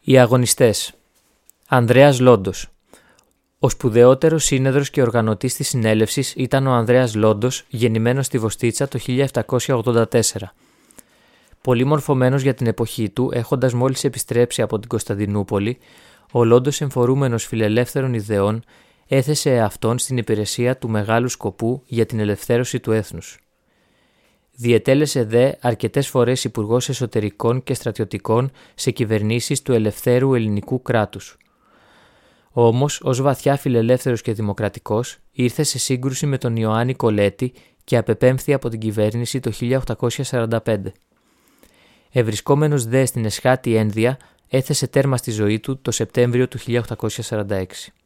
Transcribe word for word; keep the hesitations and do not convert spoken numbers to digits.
Οι αγωνιστές. Ανδρέας Λόντος. Ο σπουδαιότερος σύνεδρος και οργανωτής της συνέλευσης ήταν ο Ανδρέας Λόντος, γεννημένος στη Βοστίτσα το χίλια επτακόσια ογδόντα τέσσερα. Πολύ μορφωμένος για την εποχή του, έχοντας μόλις επιστρέψει από την Κωνσταντινούπολη, ο Λόντος, εμφορούμενος φιλελεύθερων ιδεών, έθεσε εαυτόν στην υπηρεσία του μεγάλου σκοπού για την ελευθέρωση του έθνους. Διετέλεσε δε αρκετές φορές υπουργός εσωτερικών και στρατιωτικών σε κυβερνήσεις του ελευθέρου ελληνικού κράτους. Όμως, ως βαθιά φιλελεύθερος και δημοκρατικός, ήρθε σε σύγκρουση με τον Ιωάννη Κολέτη και απεπέμφθη από την κυβέρνηση το χίλια οκτακόσια σαράντα πέντε. Ευρισκόμενος δε στην εσχάτη ένδια, έθεσε τέρμα στη ζωή του το Σεπτέμβριο του χίλια οκτακόσια σαράντα έξι.